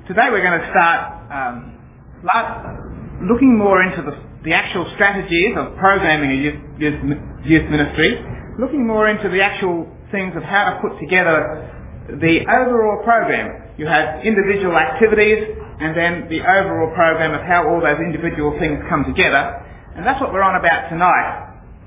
Today we're going to start looking more into the actual strategies of programming a youth ministry, looking more into the actual things of how to put together the overall program. You have individual activities and then the overall program of how all those individual things come together, and that's what we're on about tonight.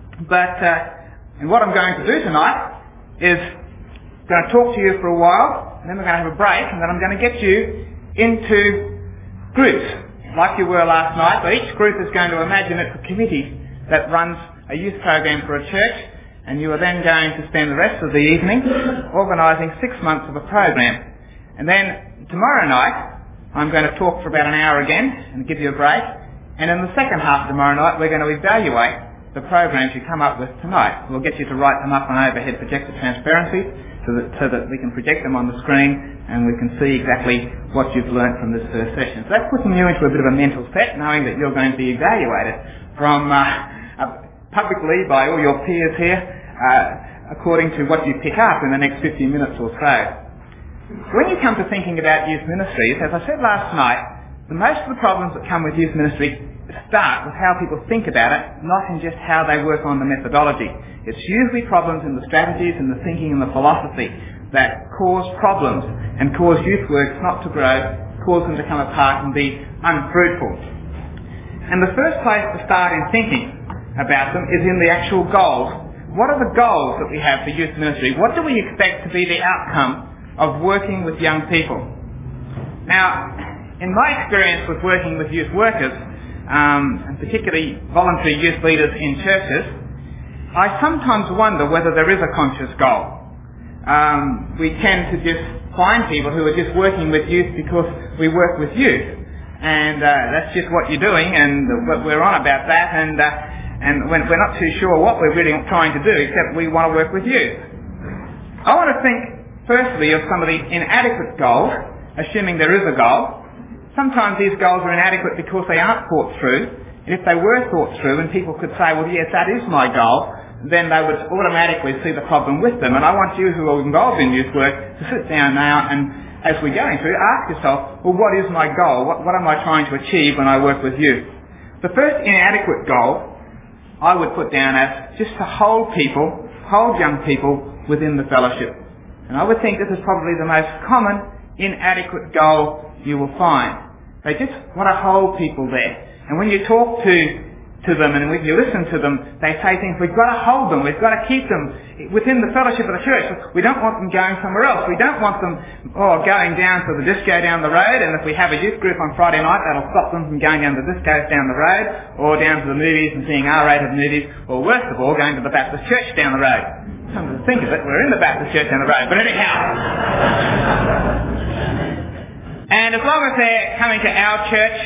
And what I'm going to do tonight is going to talk to you for a while, and then we're going to have a break, and then I'm going to get you into groups, like you were last night. So each group is going to imagine it's a committee that runs a youth program for a church, and you are then going to spend the rest of the evening organising 6 months of a program. And then tomorrow night, I'm going to talk for about an hour again and give you a break, and in the second half of tomorrow night, we're going to evaluate the programs you come up with tonight. We'll get you to write them up on overhead projector transparency so that we can project them on the screen and we can see exactly what you've learnt from this first session. So that's putting you into a bit of a mental set, knowing that you're going to be evaluated from publicly by all your peers here according to what you pick up in the next 50 minutes or so. When you come to thinking about youth ministries, as I said last night, most of the problems that come with youth ministry start with how people think about it, not in just how they work on the methodology. It's usually problems in the strategies and the thinking and the philosophy that cause problems and cause youth works not to grow, cause them to come apart and be unfruitful. And the first place to start in thinking about them is in the actual goals. What are the goals that we have for youth ministry? What do we expect to be the outcome of working with young people? Now, in my experience with working with youth workers, and particularly voluntary youth leaders in churches, I sometimes wonder whether there is a conscious goal. We tend to just find people who are just working with youth because we work with youth, and that's just what you're doing, and we're on about that, and we're not too sure what we're really trying to do, except we want to work with youth. I want to think firstly of some of the inadequate goals, assuming there is a goal. Sometimes these goals are inadequate because they aren't thought through, and if they were thought through and people could say, well, yes, that is my goal, then they would automatically see the problem with them. And I want you who are involved in youth work to sit down now and, as we're going through, ask yourself, well, what is my goal? What am I trying to achieve when I work with youth? The first inadequate goal I would put down as just to hold young people within the fellowship. And I would think this is probably the most common inadequate goal you will find. They just want to hold people there. And when you talk to them and when you listen to them, they say things, we've got to hold them, we've got to keep them within the fellowship of the church. We don't want them going somewhere else. We don't want them going down to the disco down the road, and if we have a youth group on Friday night, that'll stop them from going down to the discos down the road, or down to the movies and seeing R-rated movies, or worst of all, going to the Baptist church down the road. Come to think of it, we're in the Baptist church down the road. But anyhow... And as long as they're coming to our church,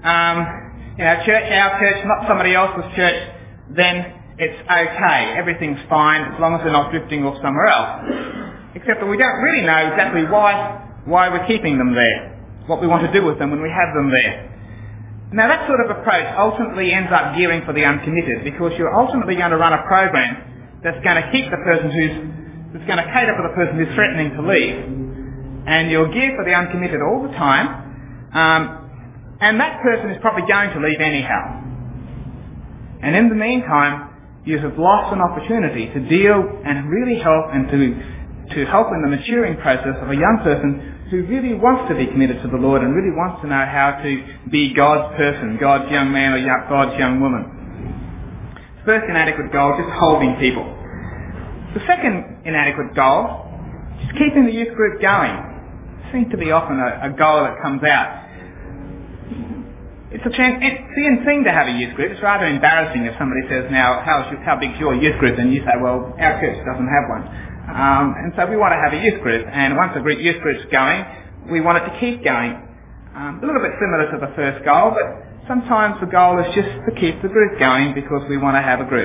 our church, not somebody else's church, then it's okay. Everything's fine as long as they're not drifting off somewhere else. Except that we don't really know exactly why we're keeping them there, what we want to do with them when we have them there. Now that sort of approach ultimately ends up gearing for the uncommitted, because you're ultimately going to run a program that's going to keep the person that's going to cater for the person who's threatening to leave. And you'll gear for the uncommitted all the time, and that person is probably going to leave anyhow. And in the meantime, you have lost an opportunity to deal and really help and to help in the maturing process of a young person who really wants to be committed to the Lord and really wants to know how to be God's person, God's young man or God's young woman. First inadequate goal, just holding people. The second inadequate goal, just keeping the youth group going. Seems to be often a goal that comes out. It's the thing to have a youth group. It's rather embarrassing if somebody says, now, how big's your youth group? And you say, well, our church doesn't have one. And so we want to have a youth group. And once a youth group's going, we want it to keep going. A little bit similar to the first goal, but sometimes the goal is just to keep the group going because we want to have a group.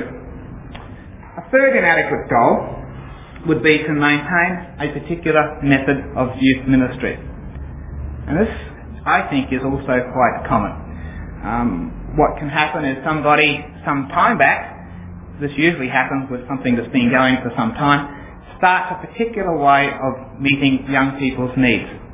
A third inadequate goal would be to maintain a particular method of youth ministry. And this, I think, is also quite common. What can happen is somebody, some time back, this usually happens with something that's been going for some time, starts a particular way of meeting young people's needs.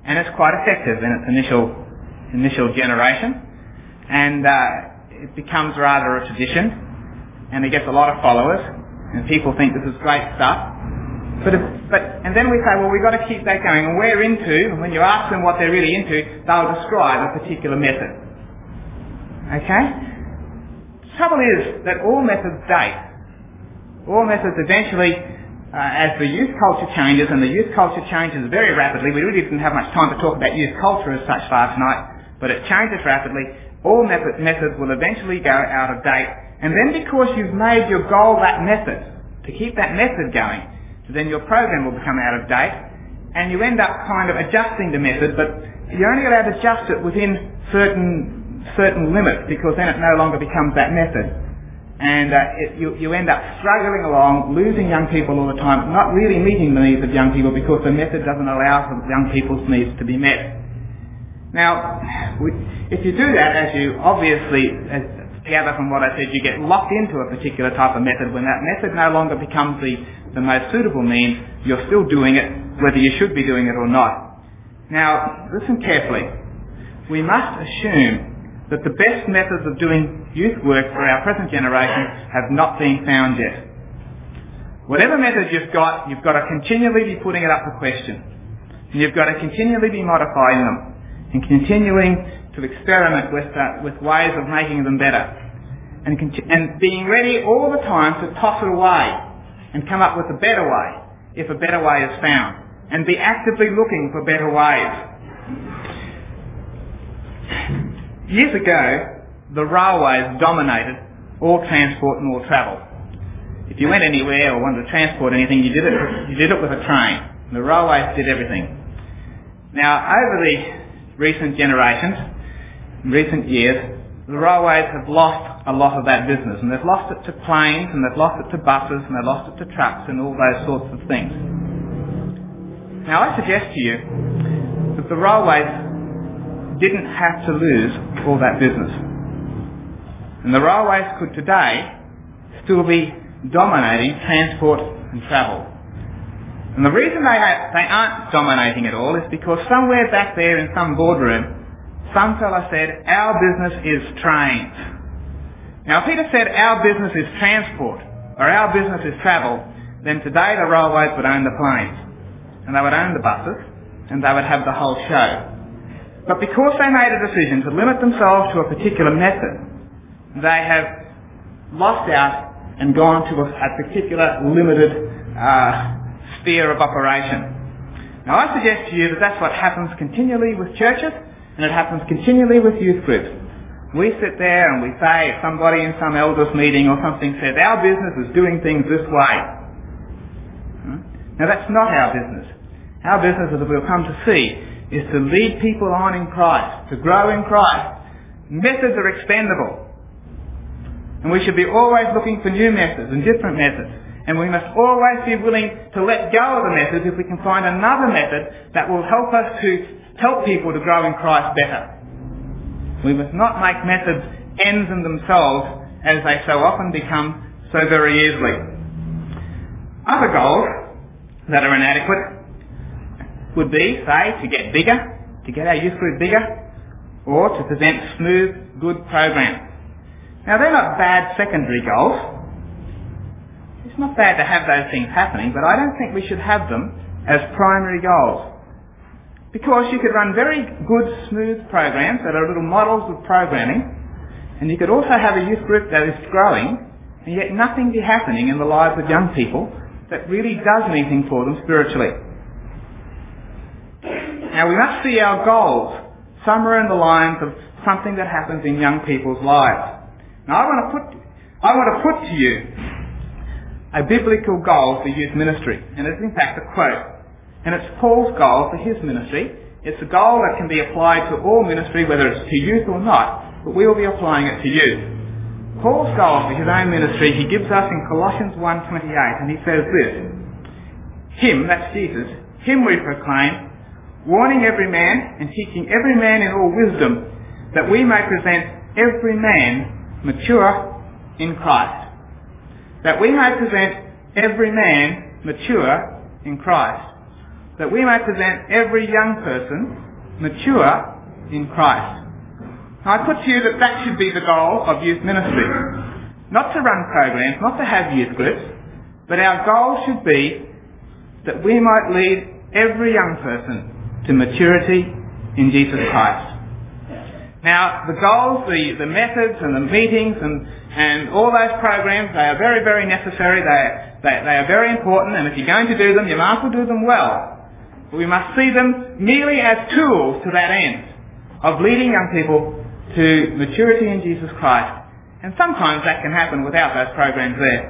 and it's quite effective in its initial generation, and it becomes rather a tradition, and it gets a lot of followers, and people think this is great stuff. And then we say, well, we've got to keep that going, and we're into, and when you ask them what they're really into, they'll describe a particular method. Okay? The trouble is that all methods date. All methods eventually, as the youth culture changes, and the youth culture changes very rapidly, we really didn't have much time to talk about youth culture as such last night, but it changes rapidly, all methods will eventually go out of date, and then because you've made your goal that method, to keep that method going, so then your program will become out of date, and you end up kind of adjusting the method, but you're only going to adjust it within certain limits, because then it no longer becomes that method. And you end up struggling along, losing young people all the time, not really meeting the needs of young people because the method doesn't allow for young people's needs to be met. Now, if you do that, as you obviously gather from what I said, you get locked into a particular type of method. When that method no longer becomes the most suitable means, you're still doing it, whether you should be doing it or not. Now, listen carefully. We must assume that the best methods of doing youth work for our present generation have not been found yet. Whatever method you've got to continually be putting it up for question. And you've got to continually be modifying them and continuing to experiment with ways of making them better. And being ready all the time to toss it away and come up with a better way if a better way is found. And be actively looking for better ways. Years ago, the railways dominated all transport and all travel. If you went anywhere or wanted to transport anything, you did it with a train. The railways did everything. Now, over the recent generations, recent years, the railways have lost a lot of that business, and they've lost it to planes, and they've lost it to buses, and they've lost it to trucks, and all those sorts of things. Now, I suggest to you that the railways didn't have to lose all that business. And the railways could today still be dominating transport and travel. And the reason they aren't dominating it all is because somewhere back there in some boardroom, some fella said, our business is trains. Now if he'd have said, our business is transport, or our business is travel, then today the railways would own the planes, and they would own the buses, and they would have the whole show. But because they made a decision to limit themselves to a particular method, they have lost out and gone to a particular limited sphere of operation. Now I suggest to you that that's what happens continually with churches, and it happens continually with youth groups. We sit there and we say, if somebody in some elders meeting or something says, our business is doing things this way. Now that's not our business. Our business, as we'll come to see, is to lead people on in Christ, to grow in Christ. Methods are expendable. And we should be always looking for new methods and different methods. And we must always be willing to let go of the methods if we can find another method that will help us to help people to grow in Christ better. We must not make methods ends in themselves as they so often become so very easily. Other goals that are inadequate would be, say, to get bigger, to get our youth group bigger, or to present smooth, good programs. Now they're not bad secondary goals. It's not bad to have those things happening, but I don't think we should have them as primary goals. Because you could run very good, smooth programs that are little models of programming, and you could also have a youth group that is growing, and yet nothing be happening in the lives of young people that really does anything for them spiritually. Now we must see our goals somewhere in the lines of something that happens in young people's lives. Now I want to put to you a biblical goal for youth ministry, and it's in fact a quote. And it's Paul's goal for his ministry. It's a goal that can be applied to all ministry, whether it's to youth or not, but we will be applying it to youth. Paul's goal for his own ministry, he gives us in Colossians 1:28, and he says this, him, that's Jesus, him we proclaim, warning every man and teaching every man in all wisdom, that we may present every man mature in Christ. That we may present every man mature in Christ. that we may present every young person mature in Christ. Now, I put to you that that should be the goal of youth ministry. Not to run programs, not to have youth groups, but our goal should be that we might lead every young person to maturity in Jesus Christ. Now, the goals, the methods and the meetings and all those programs, they are very, very necessary. They are very important, and if you're going to do them, you might as well do them well. But we must see them merely as tools to that end of leading young people to maturity in Jesus Christ. And sometimes that can happen without those programs there.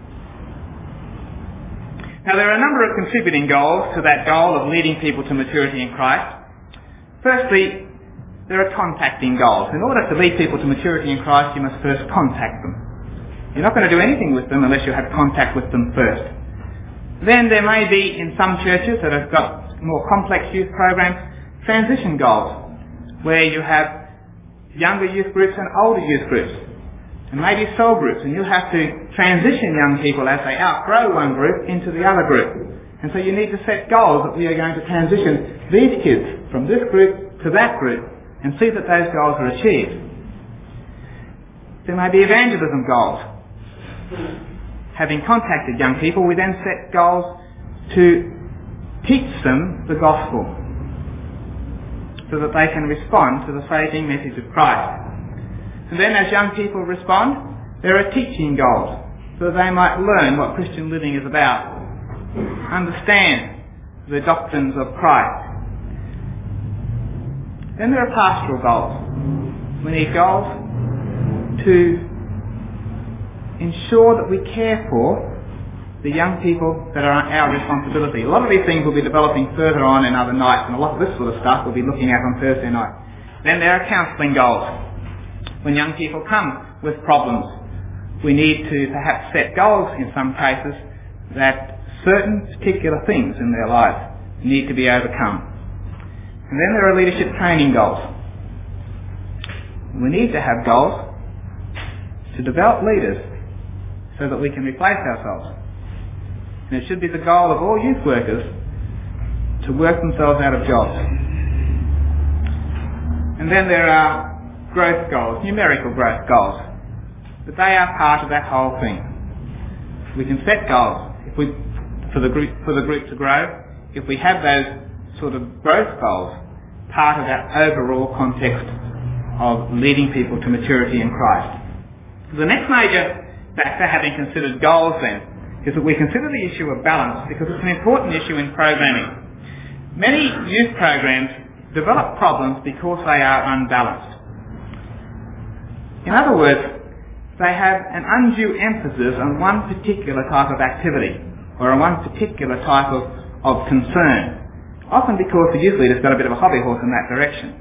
Now, there are a number of contributing goals to that goal of leading people to maturity in Christ. Firstly, there are contacting goals. In order to lead people to maturity in Christ, you must first contact them. You're not going to do anything with them unless you have contact with them first. Then there may be, in some churches that have got more complex youth programs, transition goals, where you have younger youth groups and older youth groups, and maybe cell groups, and you have to transition young people as they outgrow one group into the other group. And so you need to set goals that we are going to transition these kids from this group to that group and see that those goals are achieved. There may be evangelism goals. Having contacted young people, we then set goals to teach them the gospel so that they can respond to the saving message of Christ. And then as young people respond, there are teaching goals so that they might learn what Christian living is about, understand the doctrines of Christ. Then there are pastoral goals. We need goals to ensure that we care for the young people that are our responsibility. A lot of these things we'll be developing further on in other nights, and a lot of this sort of stuff we'll be looking at on Thursday night. Then there are counselling goals. When young people come with problems, we need to perhaps set goals in some cases that certain particular things in their lives need to be overcome. And then there are leadership training goals. We need to have goals to develop leaders so that we can replace ourselves. And it should be the goal of all youth workers to work themselves out of jobs. And then there are growth goals, numerical growth goals. But they are part of that whole thing. We can set goals for the group to grow. If we have those sort of growth goals, part of that overall context of leading people to maturity in Christ. The next major factor, having considered goals then, is that we consider the issue of balance, because it's an important issue in programming. Many youth programs develop problems because they are unbalanced. In other words, they have an undue emphasis on one particular type of activity or on one particular type of concern, often because the youth leader's got a bit of a hobby horse in that direction.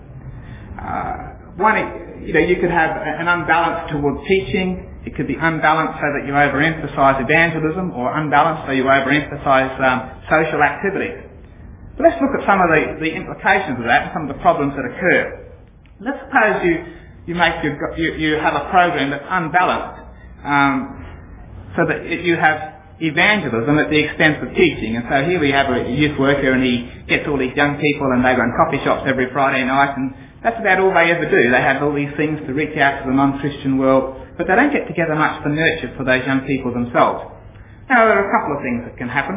You could have an unbalance towards teaching. It could be unbalanced so that you overemphasise evangelism, or unbalanced so you overemphasise social activities. But let's look at some of the implications of that and some of the problems that occur. Let's suppose you have a program that's unbalanced, so that you have evangelism at the expense of teaching. And so here we have a youth worker, and he gets all these young people, and they run coffee shops every Friday night, and that's about all they ever do. They have all these things to reach out to the non-Christian world, but they don't get together much for nurture for those young people themselves. Now, there are a couple of things that can happen.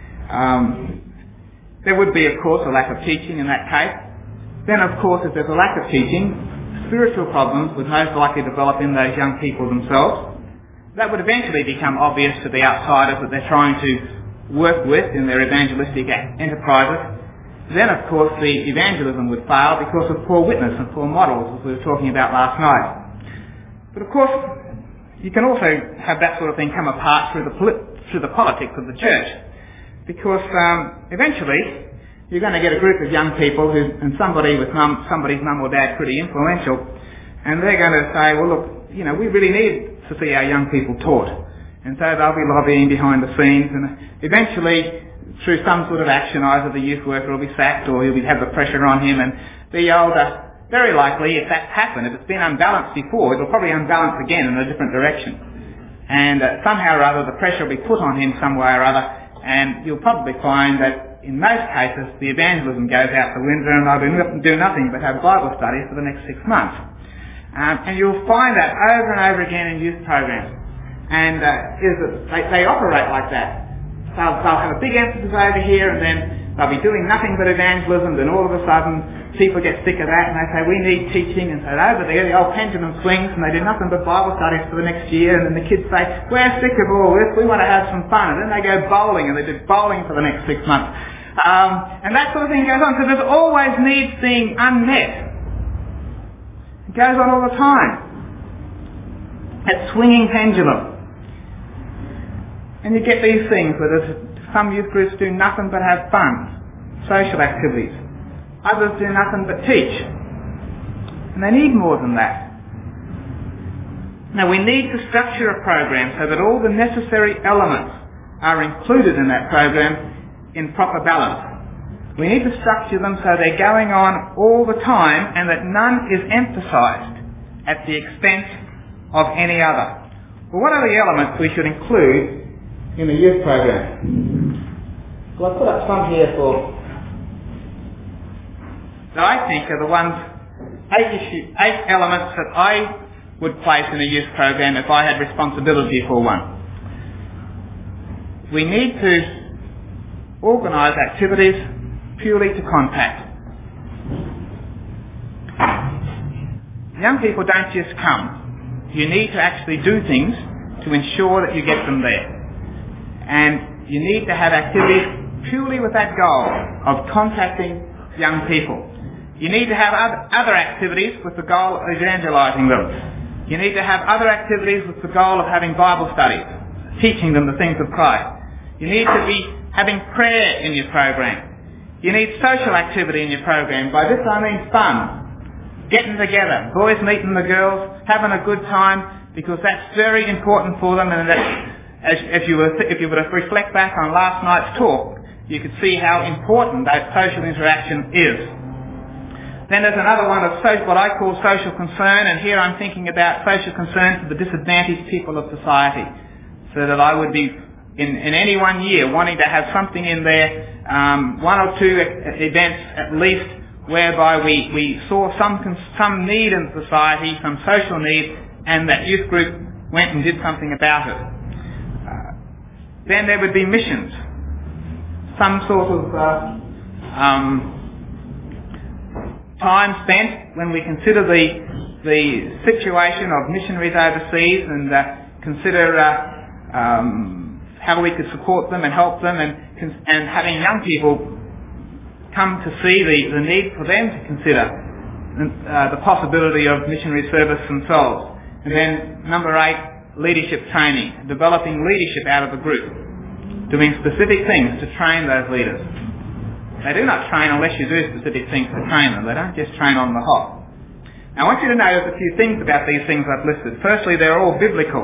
There would be, of course, a lack of teaching in that case. Then, of course, if there's a lack of teaching, spiritual problems would most likely develop in those young people themselves. That would eventually become obvious to the outsiders that they're trying to work with in their evangelistic enterprises. Then, of course, the evangelism would fail because of poor witness and poor models, as we were talking about last night. But, of course, you can also have that sort of thing come apart through the politics of the church, because eventually you're going to get a group of young people and somebody's mum or dad pretty influential, and they're going to say, well, look, we really need to see our young people taught. And so they'll be lobbying behind the scenes, and eventually, through some sort of action, either the youth worker will be sacked or he'll have the pressure on him, and the older, very likely, if that's happened, if it's been unbalanced before, it'll probably unbalance again in a different direction. And somehow or other, the pressure will be put on him some way or other, and you'll probably find that in most cases, the evangelism goes out the window and they'll do nothing but have Bible studies for the next 6 months. And you'll find that over and over again in youth programs. And they operate like that. They'll have a big emphasis over here, and then they'll be doing nothing but evangelism, then all of a sudden people get sick of that and they say, we need teaching, and so over there the old pendulum swings and they do nothing but Bible studies for the next year, and then the kids say, we're sick of all this, we want to have some fun, and then they go bowling and they do bowling for the next 6 months. And that sort of thing goes on, so there's always needs being unmet. It goes on all the time. That swinging pendulum. And you get these things where some youth groups do nothing but have fun, social activities. Others do nothing but teach. And they need more than that. Now we need to structure a program so that all the necessary elements are included in that program in proper balance. We need to structure them so they're going on all the time and that none is emphasised at the expense of any other. Well, what are the elements we should include in the youth program? Well, I put up some here that I think are the ones, 8 elements that I would place in a youth program if I had responsibility for one. We need to organise activities purely to contact. Young people don't just come. You need to actually do things to ensure that you get them there. And you need to have activities purely with that goal of contacting young people. You need to have other activities with the goal of evangelising them. You need to have other activities with the goal of having Bible studies, teaching them the things of Christ. You need to be having prayer in your program. You need social activity in your program. By this I mean fun, getting together, boys meeting the girls, having a good time, because that's very important for them. And that, if you were to reflect back on last night's talk, you could see how important that social interaction is. Then there's another one of what I call social concern, and here I'm thinking about social concern for the disadvantaged people of society, so that I would be in any one year wanting to have something in there, 1 or 2 events at least, whereby we saw some need in society, some social need, and that youth group went and did something about it. Then there would be missions, some sort of time spent when we consider the situation of missionaries overseas and consider how we could support them and help them, and having young people come to see the need for them to consider the possibility of missionary service themselves. And then number 8, leadership training, developing leadership out of the group, doing specific things to train those leaders. They do not train unless you do specific things to train them. They don't just train on the hop. Now I want you to notice a few things about these things I've listed. Firstly, they're all biblical.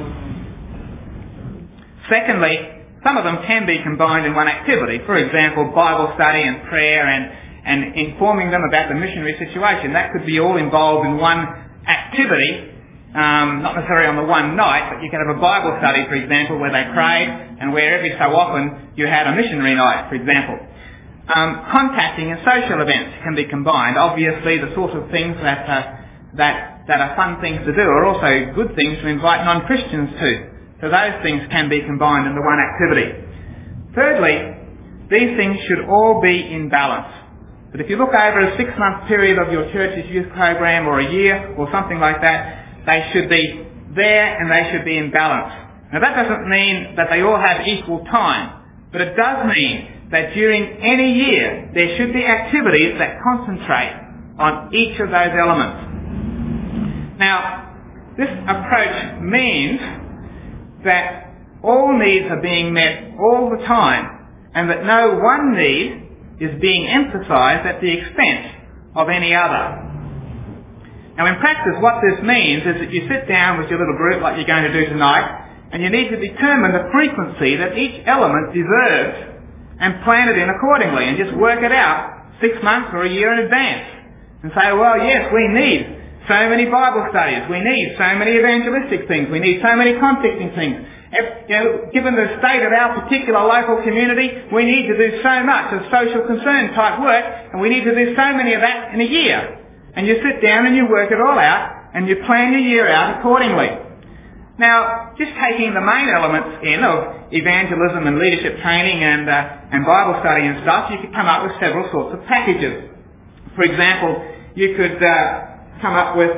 Secondly, some of them can be combined in one activity. For example, Bible study and prayer and informing them about the missionary situation. That could be all involved in one activity. Not necessarily on the one night, but you can have a Bible study, for example, where they prayed, and where every so often you had a missionary night, for example. Contacting and social events can be combined. Obviously, the sort of things that are fun things to do are also good things to invite non-Christians to. So those things can be combined into one activity. Thirdly, these things should all be in balance. But if you look over a 6-month period of your church's youth program, or a year, or something like that, they should be there and they should be in balance. Now that doesn't mean that they all have equal time, but it does mean that during any year there should be activities that concentrate on each of those elements. Now, this approach means that all needs are being met all the time, and that no one need is being emphasised at the expense of any other. Now in practice, what this means is that you sit down with your little group like you're going to do tonight, and you need to determine the frequency that each element deserves and plan it in accordingly, and just work it out 6 months or a year in advance. And say, well, yes, we need so many Bible studies, we need so many evangelistic things, we need so many contacting things, Given the state of our particular local community, we need to do so much of social concern type work, and we need to do so many of that in a year. And you sit down and you work it all out, and you plan your year out accordingly. Now, just taking the main elements in of evangelism and leadership training and Bible study and stuff, you could come up with several sorts of packages. For example, you could come up with,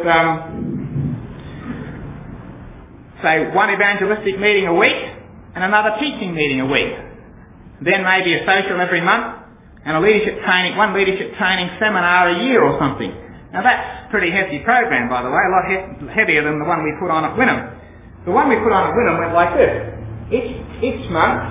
say, one evangelistic meeting a week and another teaching meeting a week. Then maybe a social every month and one leadership training seminar a year or something. Now that's a pretty hefty program, by the way, a lot heavier than the one we put on at Wynnum. The one we put on at Wynnum went like this. Each month,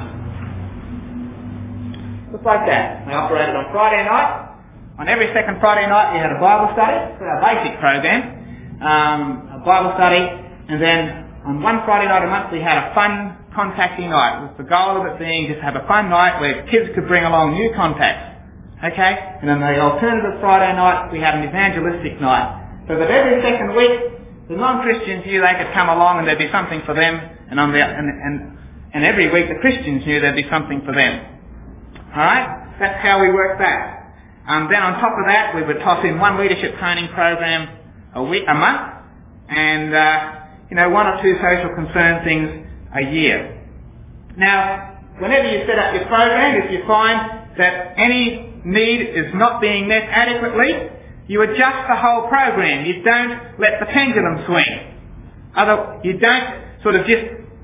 just like that. They operated on Friday night. On every second Friday night we had a Bible study, for our basic program, a Bible study, and then on one Friday night a month we had a fun contacting night, with the goal of it being just to have a fun night where kids could bring along new contacts. Okay? And then the alternative Friday night we had an evangelistic night. So that every second week the non-Christians knew they could come along and there'd be something for them, and every week the Christians knew there'd be something for them. Alright? That's how we worked that. Then on top of that, we would toss in one leadership training program a month, and one or two social concern things a year. Now, whenever you set up your program, if you find that any need is not being met adequately, you adjust the whole program. You don't let the pendulum swing. You don't sort of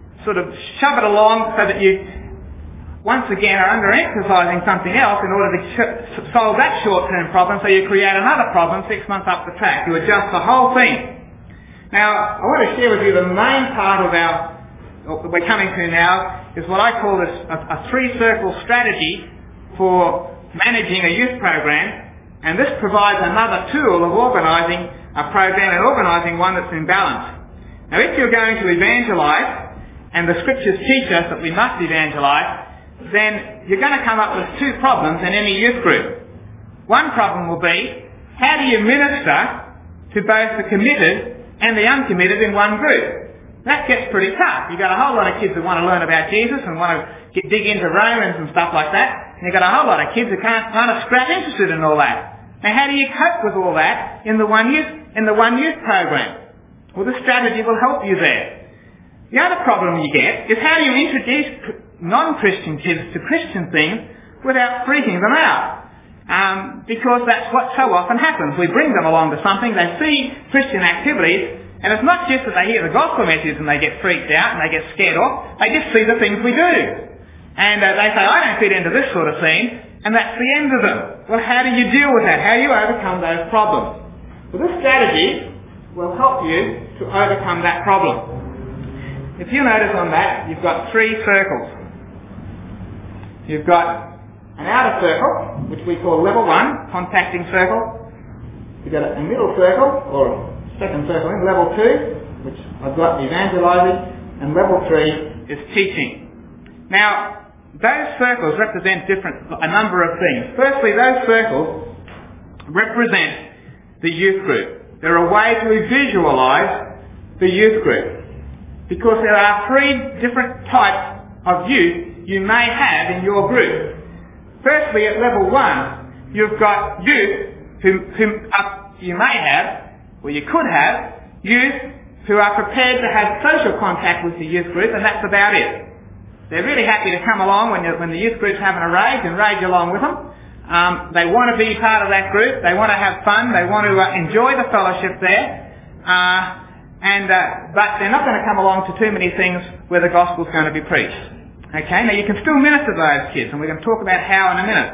shove it along so that you once again are under-emphasising something else in order to solve that short-term problem, so you create another problem 6 months up the track. You adjust the whole thing. Now, I want to share with you the main part of what we're coming to now is what I call a three-circle strategy for managing a youth program, and this provides another tool of organising a program and organising one that's in balance. Now, if you're going to evangelise, and the scriptures teach us that we must evangelise, then you're going to come up with two problems in any youth group. One problem will be, how do you minister to both the committed and the uncommitted in one group? That gets pretty tough. You've got a whole lot of kids that want to learn about Jesus and want to dig into Romans and stuff like that, and you've got a whole lot of kids that aren't a scrap interested in all that. Now, how do you cope with all that in the one youth program? Well, this strategy will help you there. The other problem you get is, how do you introduce non-Christian kids to Christian things without freaking them out? Because that's what so often happens. We bring them along to something, they see Christian activities, and it's not just that they hear the gospel message and they get freaked out and they get scared off, they just see the things we do. And they say, I don't fit into this sort of scene, and that's the end of them. Well, how do you deal with that? How do you overcome those problems? Well, this strategy will help you to overcome that problem. If you notice on that, you've got three circles. You've got an outer circle, which we call level 1, contacting circle. You've got a middle circle, or second circle in level 2, which I've got evangelising, and level 3 is teaching. Now, those circles represent a number of things. Firstly, those circles represent the youth group. They're a way to visualise the youth group. Because there are three different types of youth you may have in your group. Firstly, at level 1, you've got youth who you may have, or you could have, youth who are prepared to have social contact with the youth group, and that's about it. They're really happy to come along when the youth group's having a rage and rage along with them. They want to be part of that group. They want to have fun. They want to enjoy the fellowship there. But they're not going to come along to too many things where the gospel's going to be preached. Okay, now you can still minister to those kids, and we're going to talk about how in a minute.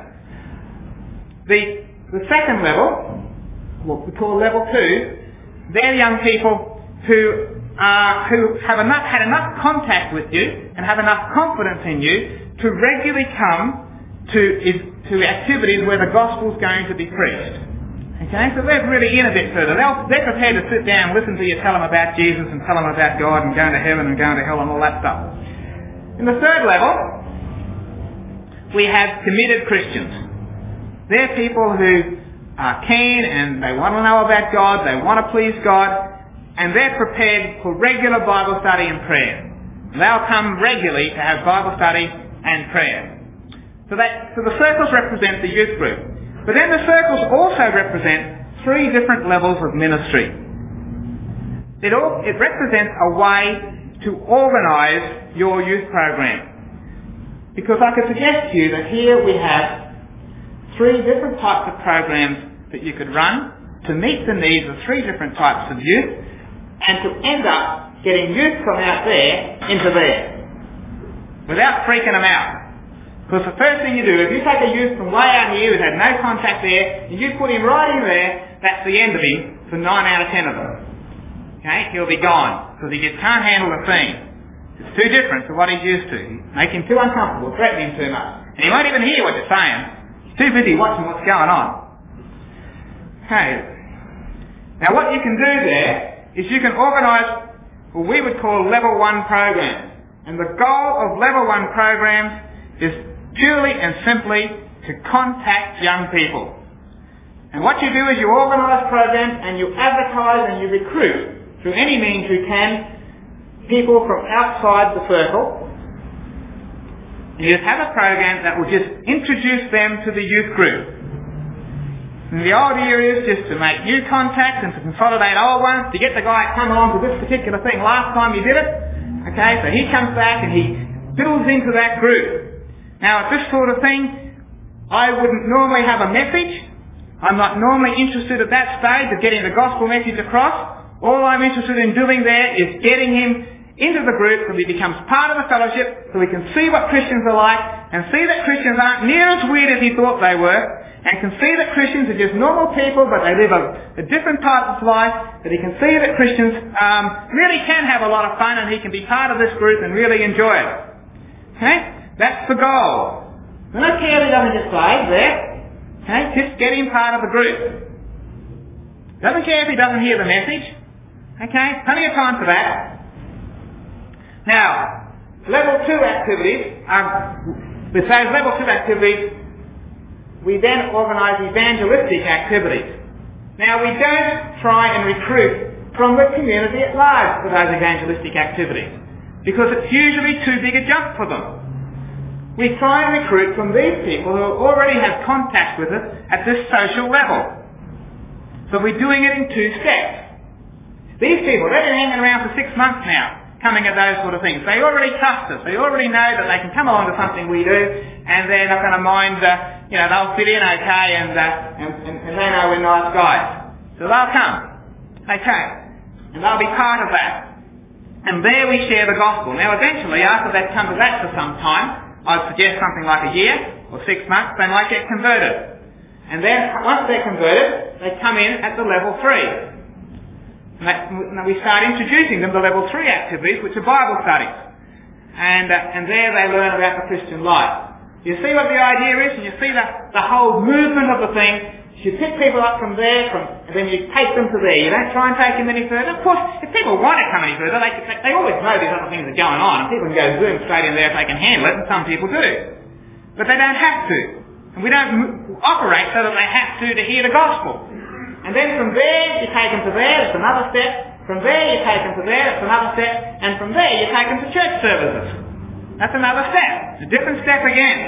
The second level, what we call level 2, they're young people who have had enough contact with you and have enough confidence in you to regularly come to activities where the gospel's going to be preached. Okay, so they're really in a bit further. They're prepared to sit down and listen to you tell them about Jesus and tell them about God and going to heaven and going to hell and all that stuff. In the third level, we have committed Christians. They're people who are keen and they want to know about God, they want to please God, and they're prepared for regular Bible study and prayer. They'll come regularly to have Bible study and prayer. So the circles represent the youth group. But then the circles also represent 3 different levels of ministry. It represents a way to organise your youth program. Because I could suggest to you that here we have 3 different types of programs that you could run to meet the needs of 3 different types of youth, and to end up getting youth from out there into there without freaking them out. Because the first thing you do, if you take a youth from way out here who's had no contact there, and you put him right in there, that's the end of him for 9 out of 10 of them. Okay? He'll be gone, because he just can't handle the thing. It's too different to what he's used to. Make him too uncomfortable, threaten him too much. And he won't even hear what you're saying. He's too busy watching what's going on. Okay. Now what you can do there is you can organise what we would call level 1 programs. And the goal of level 1 programs is purely and simply to contact young people. And what you do is you organise programs and you advertise and you recruit through any means you can people from outside the circle. And you just have a program that will just introduce them to the youth group. And the idea is just to make new contacts and to consolidate old ones, to get the guy to come along to this particular thing last time you did it. Okay, so he comes back and he builds into that group. Now at this sort of thing, I wouldn't normally have a message. I'm not normally interested at that stage of getting the gospel message across. All I'm interested in doing there is getting him into the group so he becomes part of the fellowship, so he can see what Christians are like and see that Christians aren't near as weird as he thought they were, and can see that Christians are just normal people, but they live a different part of life, that he can see that Christians really can have a lot of fun and he can be part of this group and really enjoy it. Okay? That's the goal. I don't care if he doesn't just play there. Okay? Just get him part of the group. Doesn't care if he doesn't hear the message. Okay? Plenty of time for that. Now, level 2 activities, with those level 2 activities, we then organise evangelistic activities. Now we don't try and recruit from the community at large for those evangelistic activities, because it's usually too big a jump for them. We try and recruit from these people who already have contact with us at this social level. So we're doing it in 2 steps. These people, they've been hanging around for 6 months now, coming at those sort of things. They already trust us. They already know that they can come along to something we do, and they're not going to mind, they'll fit in okay, and they know we're nice guys. So they'll come. Okay. And they'll be part of that. And there we share the gospel. Now eventually, after they've come to that for some time, I'd suggest something like a year or 6 months, they might get converted. And then, once they're converted, they come in at the level 3. And we start introducing them to level 3 activities, which are Bible studies. And there they learn about the Christian life. You see what the idea is, and you see the whole movement of the thing. You pick people up from there, and then you take them to there. You don't try and take them any further. Of course, if people want to come any further, they always know these other things are going on, and people can go zoom straight in there if they can handle it, and some people do. But they don't have to. And we don't operate so that they have to hear the gospel. And then from there, you take them to there, that's another step. From there, you take them to there, that's another step. And from there, you take them to church services. That's another step. A different step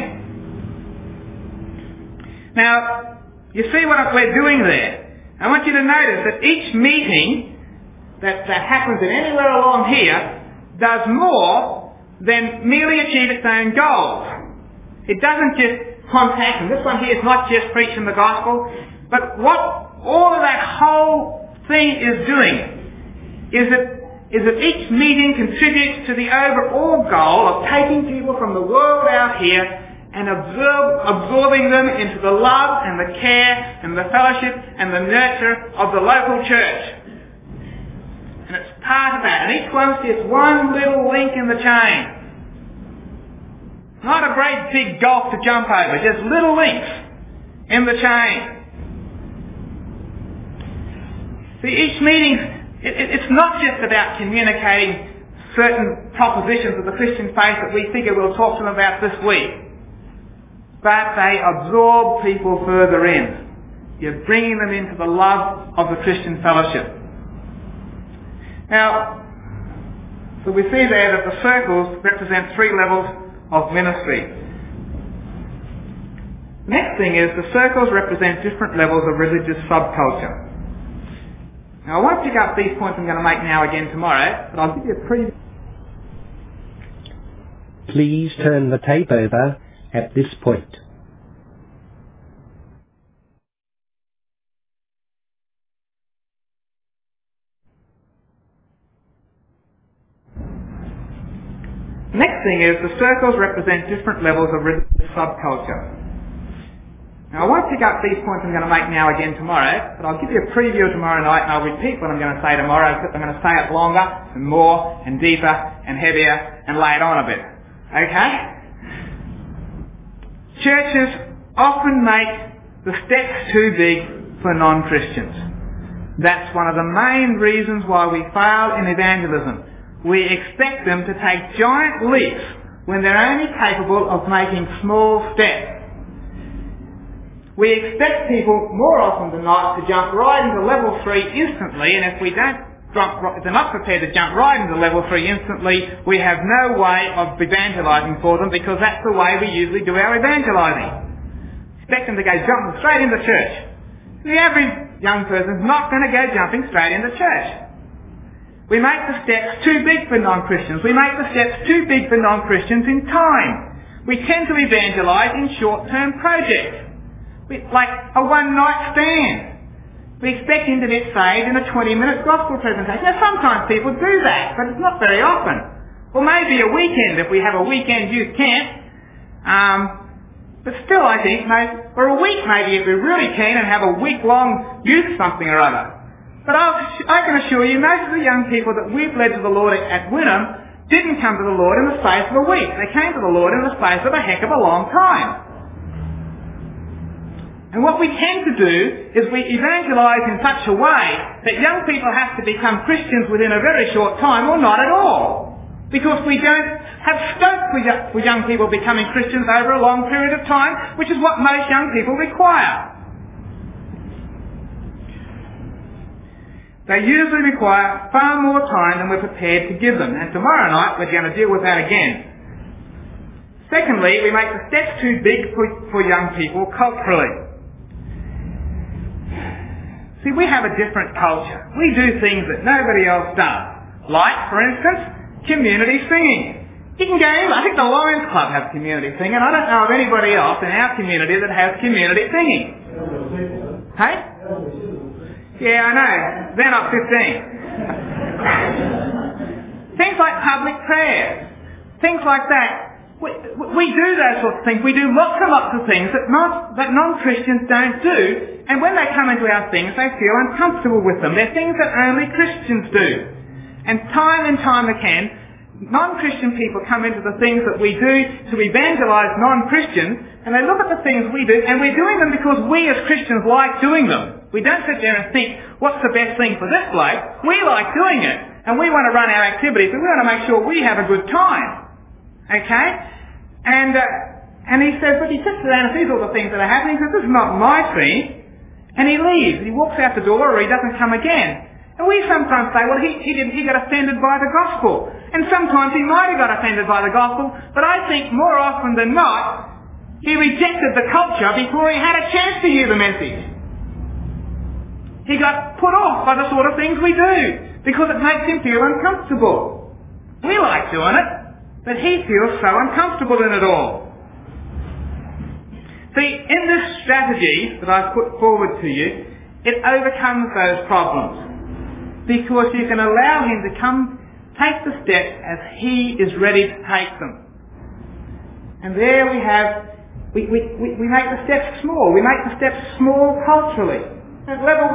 again. Now, you see what we're doing there. I want you to notice that each meeting that happens in anywhere along here does more than merely achieve its own goals. It doesn't just contact, and this one here is not just preaching the gospel, but what all of that whole thing is doing is that each meeting contributes to the overall goal of taking people from the world out here and absorbing them into the love and the care and the fellowship and the nurture of the local church. And it's part of that. And each one's just one little link in the chain. Not a great big gulf to jump over, just little links in the chain. See, each meeting, it's not just about communicating certain propositions of the Christian faith that we figure we'll talk to them about this week. But they absorb people further in. You're bringing them into the love of the Christian fellowship. Now, So we see there that the circles represent 3 levels of ministry. Next thing is the circles represent different levels of religious subculture. Now I won't pick up these points I'm going to make now again tomorrow, but I'll give you a preview. Please turn the tape over at this point. Next thing is the circles represent different levels of religious subculture. Now I won't pick up these points I'm going to make now again tomorrow, but I'll give you a preview tomorrow night and I'll repeat what I'm going to say tomorrow, except I'm going to say it longer and more and deeper and heavier and lay it on a bit. Okay? Churches often make the steps too big for non-Christians. That's one of the main reasons why we fail in evangelism. We expect them to take giant leaps when they're only capable of making small steps. We expect people more often than not to jump right into level 3 instantly, and if they're not prepared to jump right into level 3 instantly, we have no way of evangelising for them, because that's the way we usually do our evangelising. Expect them to go jumping straight into church. The average young person's not going to go jumping straight into church. We make the steps too big for non-Christians. We make the steps too big for non-Christians in time. We tend to evangelise in short-term projects, like a one-night stand. We expect him to get saved in a 20-minute gospel presentation. Now, sometimes people do that, but it's not very often. Or maybe a weekend, if we have a weekend youth camp. But still, I think, or a week maybe if we're really keen and have a week-long youth something or other. But I can assure you, most of the young people that we've led to the Lord at Wynnum didn't come to the Lord in the space of a week. They came to the Lord in the space of a heck of a long time. And what we tend to do is we evangelise in such a way that young people have to become Christians within a very short time, or not at all. Because we don't have scope for young people becoming Christians over a long period of time, which is what most young people require. They usually require far more time than we're prepared to give them. And tomorrow night we're going to deal with that again. Secondly, we make the steps too big for young people culturally. See, we have a different culture. We do things that nobody else does. Like, for instance, community singing. You can go in, I think the Lions Club have community singing. I don't know of anybody else in our community that has community singing. Hey? Yeah, I know. They're not 15. Things like public prayers. Things like that. We do those sorts of things. We do lots and lots of things that non-Christians don't do. And when they come into our things, they feel uncomfortable with them. They're things that only Christians do. And time again, non-Christian people come into the things that we do to evangelise non-Christians, and they look at the things we do, and we're doing them because we as Christians like doing them. We don't sit there and think, what's the best thing for this bloke? We like doing it, and we want to run our activities, and we want to make sure we have a good time. Okay? And he says, but he sits around and sees all the things that are happening. He says, this is not my thing. And he leaves. He walks out the door, or he doesn't come again. And we sometimes say, well, he got offended by the gospel. And sometimes he might have got offended by the gospel, but I think more often than not, he rejected the culture before he had a chance to hear the message. He got put off by the sort of things we do, because it makes him feel uncomfortable. We like doing it, but he feels so uncomfortable in it all. See, in this strategy that I've put forward to you, it overcomes those problems, because you can allow him to take the steps as he is ready to take them. And there we make the steps small. We make the steps small culturally. At level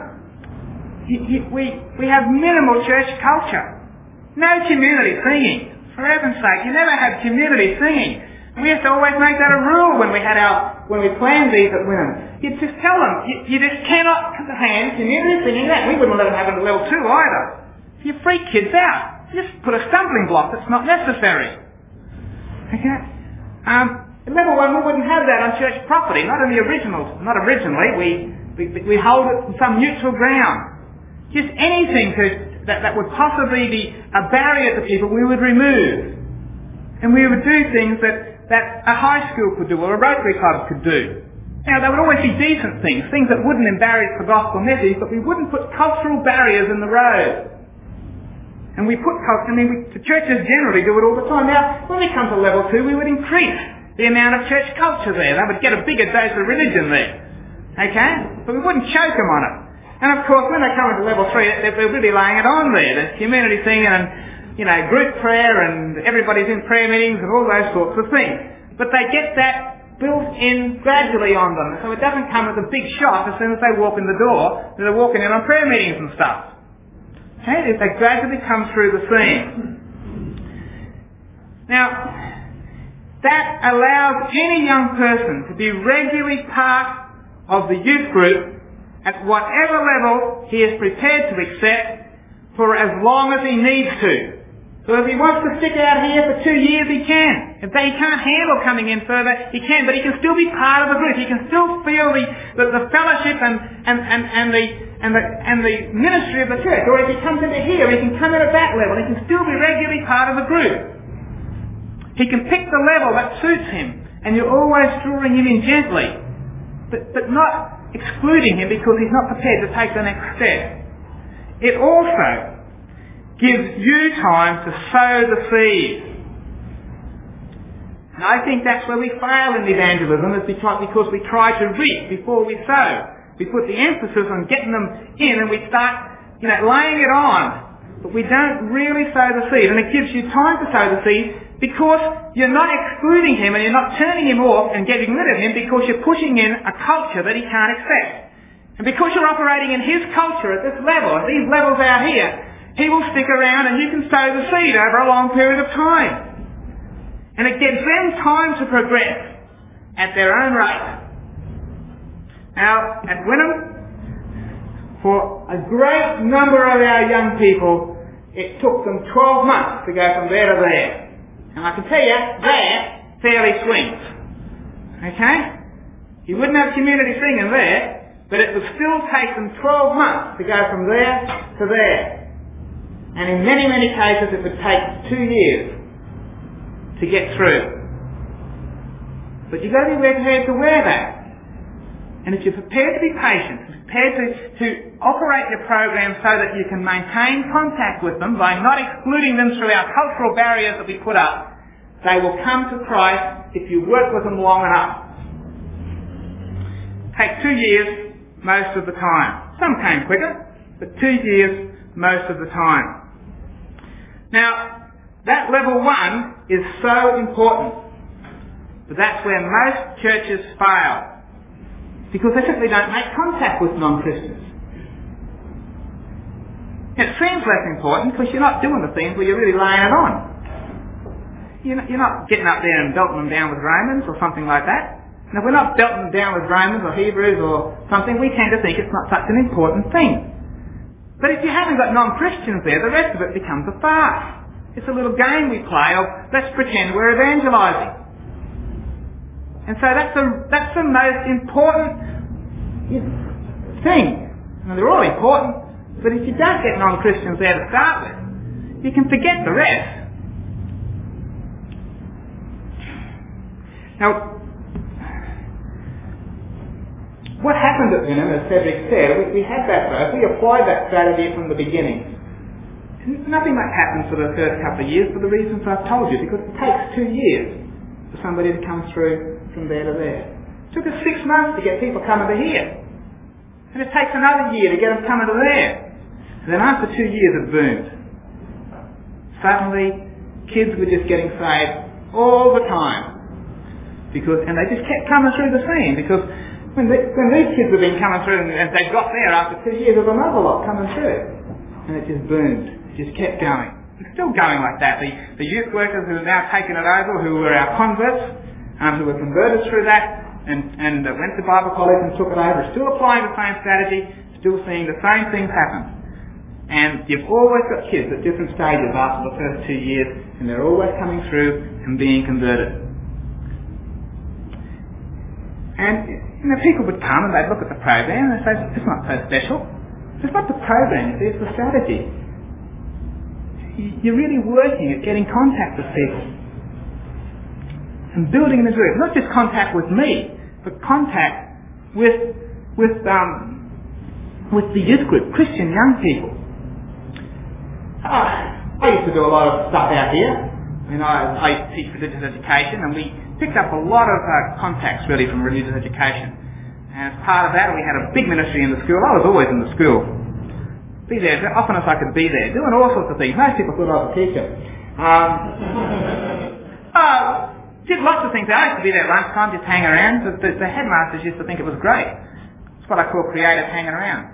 1, we have minimal church culture. No community singing. For heaven's sake, you never had community singing. We used to always make that a rule when we planned these at Wynnum. You'd just tell them, you just cannot hand community singing that. We wouldn't let them have it at level 2 either. You freak kids out. You just put a stumbling block that's not necessary. Okay? At level 1, we wouldn't have that on church property, not originally. We hold it on some neutral ground. Just anything that would possibly be a barrier to people, we would remove. And we would do things that a high school could do or a Rotary Club could do. Now, they would always be decent things that wouldn't embarrass the gospel message, but we wouldn't put cultural barriers in the road. And we put the churches generally do it all the time. Now, when we come to level 2, we would increase the amount of church culture there. They would get a bigger dose of religion there. Okay? But we wouldn't choke them on it. And of course, when they come into level 3, they're really laying it on there. There's community singing and, group prayer and everybody's in prayer meetings and all those sorts of things. But they get that built in gradually on them. So it doesn't come as a big shock as soon as they walk in the door that they're walking in on prayer meetings and stuff. Okay? They gradually come through the scene. Now, that allows any young person to be regularly part of the youth group at whatever level he is prepared to accept for as long as he needs to. So if he wants to stick out here for 2 years, he can. If he can't handle coming in further, he can, but he can still be part of the group. He can still feel the fellowship and the ministry of the church. Or if he comes into here, he can come in at that level. He can still be regularly part of the group. He can pick the level that suits him, and you're always drawing him in gently, but not excluding him because he's not prepared to take the next step. It also gives you time to sow the seed. And I think that's where we fail in evangelism, is because we try to reap before we sow. We put the emphasis on getting them in and we start, laying it on. But we don't really sow the seed. And it gives you time to sow the seed because you're not excluding him and you're not turning him off and getting rid of him because you're pushing in a culture that he can't accept. And because you're operating in his culture at this level, at these levels out here, he will stick around and you can sow the seed over a long period of time. And it gives them time to progress at their own rate. Now, at Wynnum, for a great number of our young people, it took them 12 months to go from there to there. And I can tell you, that fairly swings. Okay? You wouldn't have community singing there, but it would still take them 12 months to go from there to there. And in many, many cases it would take 2 years to get through. But you've got to be prepared to wear that. And if you're prepared to be patient, prepared to operate your program so that you can maintain contact with them by not excluding them through our cultural barriers that we put up, they will come to Christ if you work with them long enough. Take 2 years most of the time. Some came quicker, but 2 years most of the time. Now, that level 1 is so important, but that's where most churches fail, because they simply don't make contact with non-Christians. It seems less important because you're not doing the things where you're really laying it on. You're not getting up there and belting them down with Romans or something like that. And if we're not belting them down with Romans or Hebrews or something, we tend to think it's not such an important thing. But if you haven't got non-Christians there, the rest of it becomes a farce. It's a little game we play of, let's pretend we're evangelising. And so that's the most important thing. Now, they're all important, but if you don't get non-Christians there to start with, you can forget the rest. Now, what happened at Wynnum, as Cedric said, we had that growth. We applied that strategy from the beginning. Nothing much happened for the first couple of years for the reasons I've told you, because it takes 2 years for somebody to come through from there to there. It took us 6 months to get people coming to here. And it takes another year to get them coming to there. And then after 2 years it boomed. Suddenly, kids were just getting saved all the time. And they just kept coming through the scene, because when these kids have been coming through and they got there after 2 years, there was another lot coming through. And it just boomed. It just kept going. It's still going like that. The youth workers who have now taken it over, who were our converts, who were converted through that, and went to Bible college and took it over, are still applying the same strategy, still seeing the same things happen. And you've always got kids at different stages after the first 2 years, and they're always coming through and being converted. And people would come and they'd look at the program and they'd say, it's not so special. It's not the program, it's the strategy. you're really working at getting contact with people and building the group. Not just contact with me, but contact with the youth group, Christian young people. I used to do a lot of stuff out here. I teach religious education, and we picked up a lot of contacts really from religious education. And as part of that, we had a big ministry in the school. I was always in the school. Be there as often as I could be there, doing all sorts of things. Most people thought I was a teacher. Did lots of things. I used to be there at lunchtime, just hang around. The headmasters used to think it was great. It's what I call creative hanging around.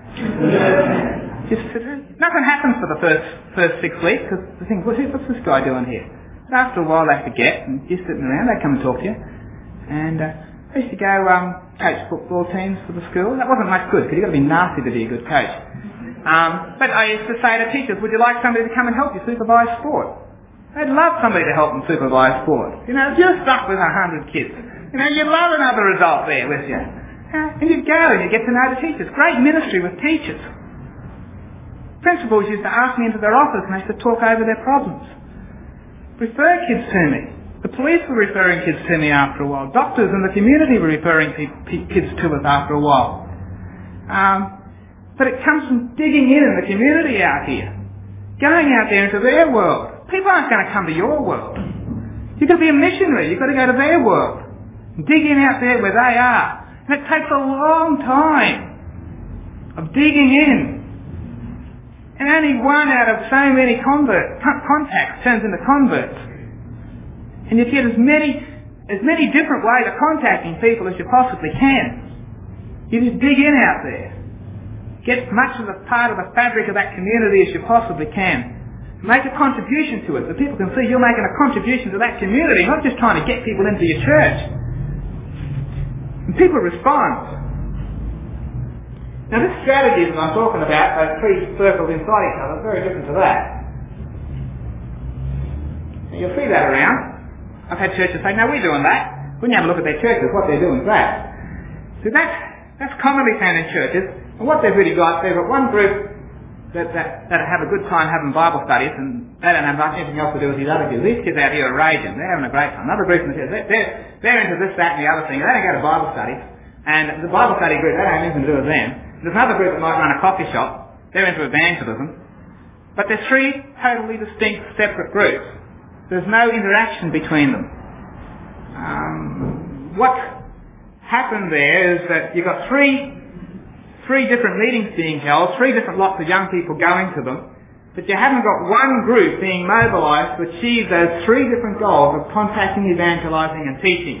Nothing happens for the first 6 weeks, because they think, what's this guy doing here? And after a while they forget, and you're sitting around, they come and talk to you. And I used to go coach football teams for the school. That wasn't much good, because you've got to be nasty to be a good coach. But I used to say to teachers, would you like somebody to come and help you supervise sport? They'd love somebody to help them supervise sport. If you're stuck with 100 kids, you'd love another result there with you. And you'd go and you'd get to know the teachers. Great ministry with teachers. Principals used to ask me into their office and they used to talk over their problems. Refer kids to me. The police were referring kids to me after a while. Doctors in the community were referring kids to us after a while. But it comes from digging in the community out here. Going out there into their world. People aren't going to come to your world. You've got to be a missionary. You've got to go to their world. Dig in out there where they are. And it takes a long time of digging in. And only one out of so many contacts turns into converts. And you get as many different ways of contacting people as you possibly can. You just dig in out there. Get much of a part of the fabric of that community as you possibly can. Make a contribution to it so people can see you're making a contribution to that community, not just trying to get people into your church. And people respond. Now this strategy that I'm talking about, those 3 circles inside each other, is very different to that. Now, you'll see that around. I've had churches say, no, we're doing that. When you have a look at their churches, what they're doing is that. So that's commonly found in churches. And what they've really got, they've got one group that have a good time having Bible studies, and they don't have anything else to do with these other kids. These kids out here are raging. They're having a great time. Another group in the church, they're into this, that, and the other thing. They don't go to Bible studies. And the Bible study group, they don't have anything to do with them. There's another group that might run a coffee shop. They're into evangelism. But they're 3 totally distinct, separate groups. There's no interaction between them. What happened there is that you've got three different meetings being held, 3 different lots of young people going to them, but you haven't got one group being mobilised to achieve those 3 different goals of contacting, evangelising and teaching.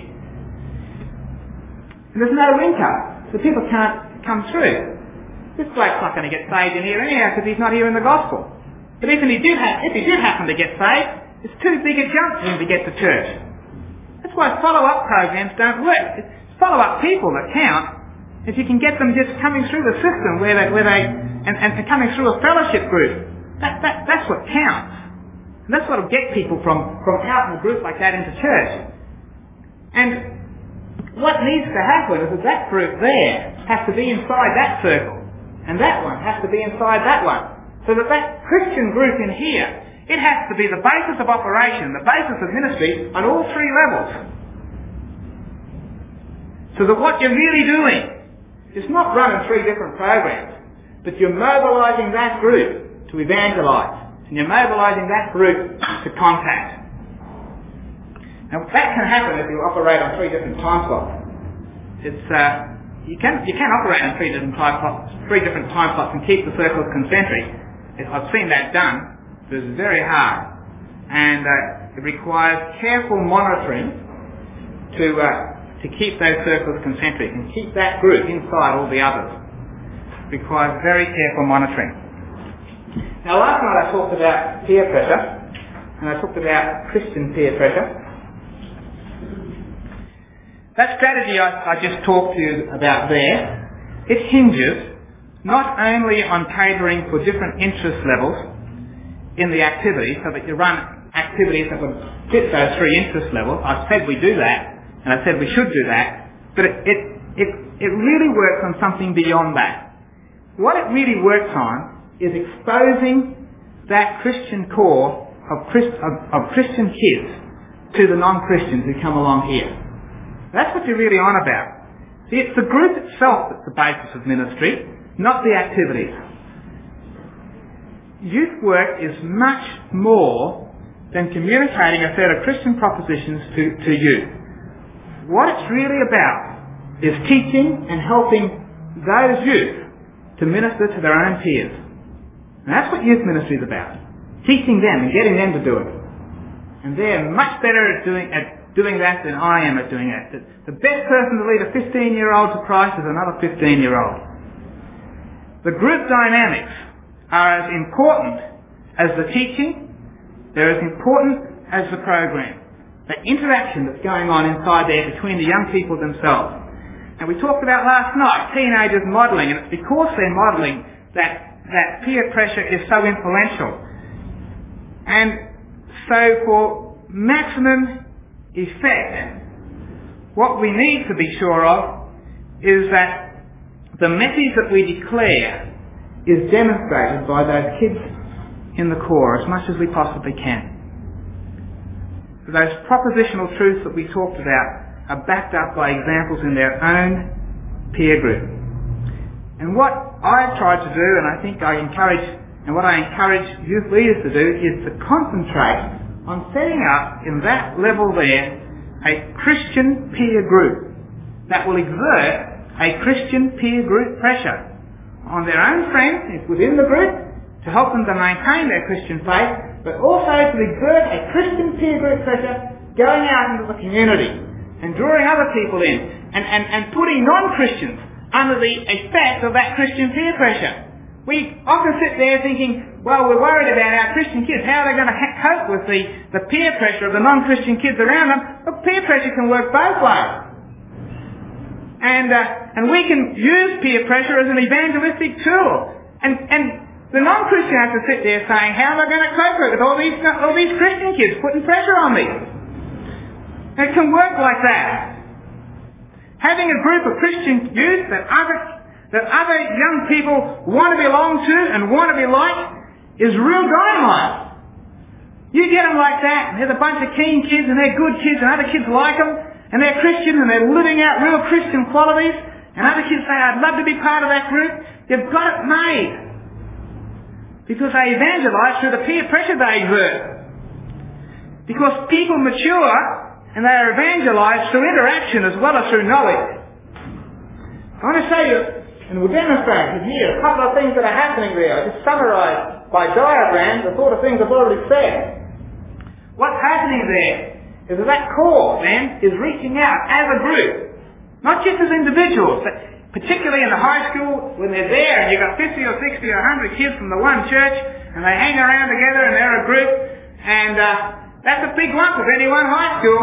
And there's no income, so people can't come through. This bloke's not going to get saved in here anyhow because he's not hearing the gospel. But if he did happen to get saved, it's too big a jump for him to get to church. That's why follow-up programs don't work. It's follow-up people that count. If you can get them just coming through the system and coming through a fellowship group, that's what counts. And that's what will get people from out in a group like that into church. And what needs to happen is that group there has to be inside that circle, and that one has to be inside that one. So that Christian group in here, it has to be the basis of operation, the basis of ministry on all 3 levels. So that what you're really doing is not running 3 different programs, but you're mobilising that group to evangelise, and you're mobilising that group to contact. Now that can happen if you operate on 3 different time slots. You can operate on 3 different time slots and keep the circles concentric. I've seen that done. It's very hard, and it requires careful monitoring to keep those circles concentric and keep that group inside all the others. It requires very careful monitoring. Now last night I talked about peer pressure, and I talked about Christian peer pressure. That strategy I just talked to you about there, it hinges not only on catering for different interest levels in the activity, so that you run activities that would fit those 3 interest levels. I said we do that, and I said we should do that, but it really works on something beyond that. What it really works on is exposing that Christian core of Christian kids to the non-Christians who come along here. That's what you're really on about. See, it's the group itself that's the basis of ministry, not the activities. Youth work is much more than communicating a set of Christian propositions to youth. What it's really about is teaching and helping those youth to minister to their own peers. And that's what youth ministry is about. Teaching them and getting them to do it. And they're much better at doing that than I am at doing that. The best person to lead a 15-year-old to Christ is another 15-year-old. The group dynamics are as important as the teaching. They're as important as the program. The interaction that's going on inside there between the young people themselves. And we talked about last night, teenagers modelling, and it's because they're modelling that peer pressure is so influential. And so for maximum effect, what we need to be sure of is that the message that we declare is demonstrated by those kids in the core as much as we possibly can. Those propositional truths that we talked about are backed up by examples in their own peer group. And what I've tried to do, and I think I encourage youth leaders to do, is to concentrate on setting up in that level there a Christian peer group that will exert a Christian peer group pressure on their own friends within the group to help them to maintain their Christian faith, but also to exert a Christian peer group pressure going out into the community and drawing other people in and putting non-Christians under the effect of that Christian peer pressure. We often sit there thinking, well, we're worried about our Christian kids. How are they going to cope with the peer pressure of the non-Christian kids around them? But peer pressure can work both ways. And we can use peer pressure as an evangelistic tool. And the non-Christian has to sit there saying, how am I going to cope with all these Christian kids putting pressure on me? It can work like that. Having a group of Christian youth that other young people want to belong to and want to be like is real dynamite. You get them like that, and there's a bunch of keen kids, and they're good kids, and other kids like them, and they're Christian, and they're living out real Christian qualities, and other kids say, I'd love to be part of that group. You've got it made. Because they evangelize through the peer pressure they exert. Because people mature, and they are evangelized through interaction as well as through knowledge. I want to show you, and we'll demonstrate here, a couple of things that are happening there. I just summarised by diagrams the sort of things I've already said. What's happening there is that core, then, is reaching out as a group. Not just as individuals, but particularly in the high school, when they're there and you've got 50 or 60 or 100 kids from the one church, and they hang around together and they're a group, and that's a big lump of any one high school.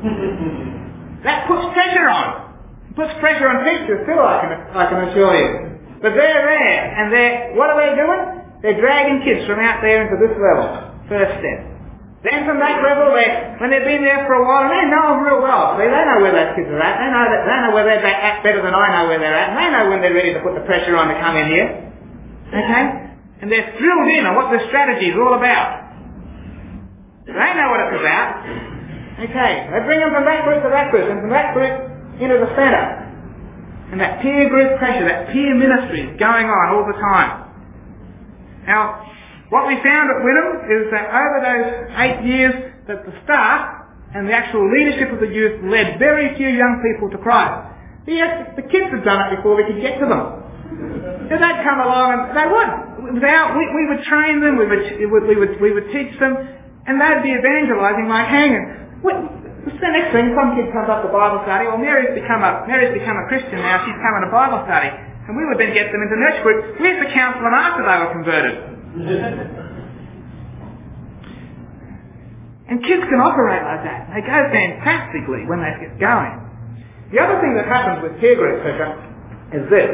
That puts pressure on. It puts pressure on teachers too, I can assure you. But they're there, and what are they doing? They're dragging kids from out there into this level. First step. Then from that level, when they've been there for a while, and they know them real well. See, they know where those kids are at. They know where they're at better than I know where they're at. And they know when they're ready to put the pressure on to come in here. Okay? And they're thrilled in on what the strategy is all about. They know what it's about. Okay, they bring them from that group to that group, and from that group into the centre. And that peer group pressure, that peer ministry is going on all the time. Now, what we found at Wynnum is that over those 8 years that the staff and the actual leadership of the youth led very few young people to Christ. The kids had done it before we could get to them. So they'd come along and they would. We would train them, we would teach them, and they'd be evangelising like hanging. What's the next thing? Some kid comes up to Bible study. Well, Mary's become a Christian now. She's coming to Bible study. And we would then get them into nurture group. We used to counsel them after they were converted. And kids can operate like that. They go fantastically when they get going. The other thing that happens with peer group pressure is this.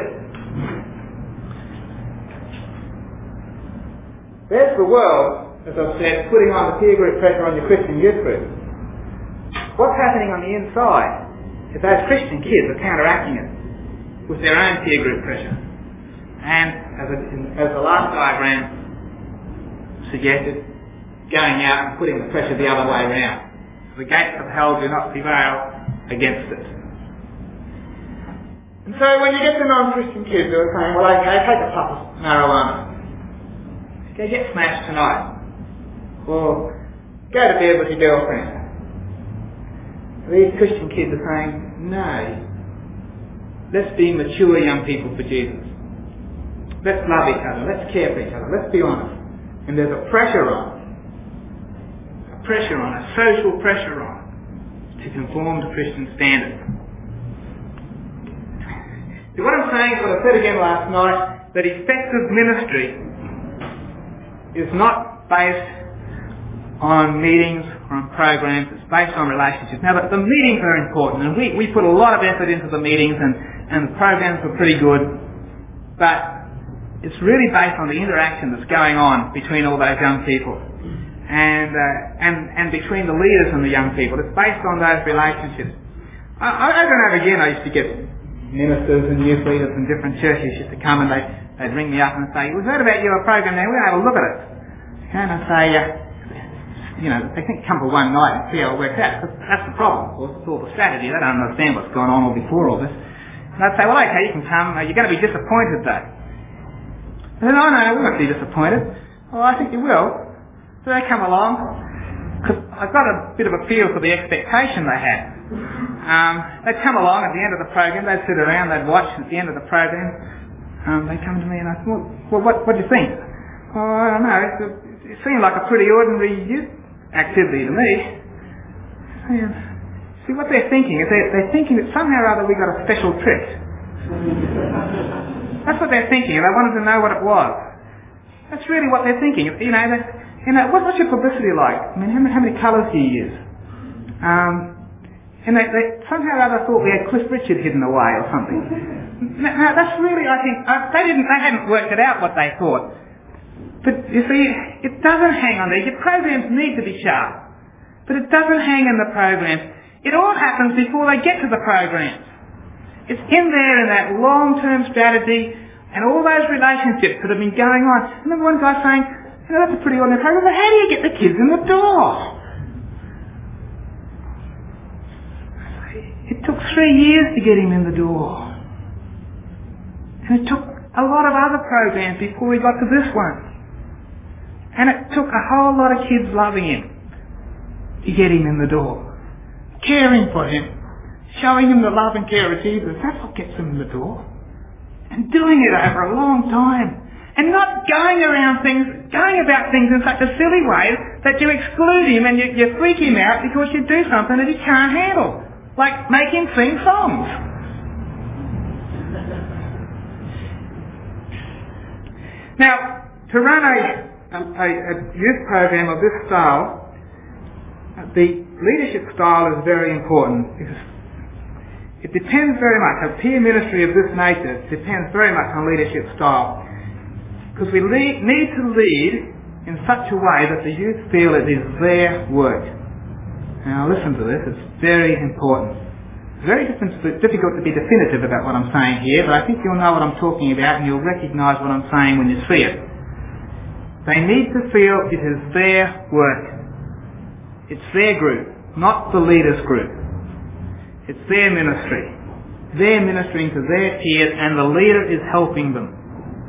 There's the world, as I've said, putting on the peer group pressure on your Christian youth group. What's happening on the inside is those Christian kids are counteracting it with their own peer group pressure. And as the last diagram suggested, going out and putting the pressure the other way around. The gates of hell do not prevail against it. And so when you get the non-Christian kids who are saying, well, okay, take a puff of marijuana. Go get smashed tonight. Or go to bed with your girlfriend. These Christian kids are saying, no. Let's be mature young people for Jesus. Let's love each other. Let's care for each other. Let's be honest. And there's a pressure on. A social pressure on to conform to Christian standards. So what I'm saying is what I said again last night, that effective ministry is not based on meetings or on programs, it's based on relationships. Now the meetings are important, and we put a lot of effort into the meetings, and the programs were pretty good, but it's really based on the interaction that's going on between all those young people. And between the leaders and the young people. It's based on those relationships. Over and over again I used to get ministers and youth leaders from different churches used to come and they'd ring me up and say, we've heard about your program now, we'll have a look at it. And I'd say, they think come for one night and see how it works out. That's the problem, of course. It's all the strategy. They don't understand what's gone on all before all this. And I'd say, well, okay, you can come. You're going to be disappointed though. I said, no, we won't be disappointed. Well, I think you will. So they come along, because I got a bit of a feel for the expectation they had. They'd come along at the end of the program, they'd sit around, they'd watch at the end of the program. They'd come to me and I said, well, what do you think? Oh, I don't know, it seemed like a pretty ordinary youth activity to me. See, what they're thinking is they're thinking that somehow or other we got a special trick. That's what they're thinking, and they wanted to know what it was. That's really what they're thinking. What's your publicity like? I mean, how many colours do you use? And they somehow or other thought we had Cliff Richard hidden away or something. Now that's really, I think, they hadn't worked it out what they thought. But you see, it doesn't hang on there. Your programs need to be sharp. But it doesn't hang in the programs. It all happens before they get to the programs. It's in there in that long-term strategy and all those relationships that have been going on. I remember one guy saying, that's a pretty ordinary program, but how do you get the kids in the door? It took 3 years to get him in the door. And it took a lot of other programs before we got to this one. And it took a whole lot of kids loving him to get him in the door. Caring for him. Showing him the love and care of Jesus. That's what gets him in the door. And doing it over a long time. And not going about things in such a silly way that you exclude him and you freak him out because you do something that he can't handle. Like make him sing songs. Now, to run a youth program of this style, the leadership style is very important because it depends very much. A peer ministry of this nature depends very much on leadership style. Because we need to lead in such a way that the youth feel it is their work. Now listen to this, it's very important. It's very difficult to be definitive about what I'm saying here, but I think you'll know what I'm talking about and you'll recognise what I'm saying when you see it. They need to feel it is their work. It's their group, not the leader's group. It's their ministry. They're ministering to their peers and the leader is helping them.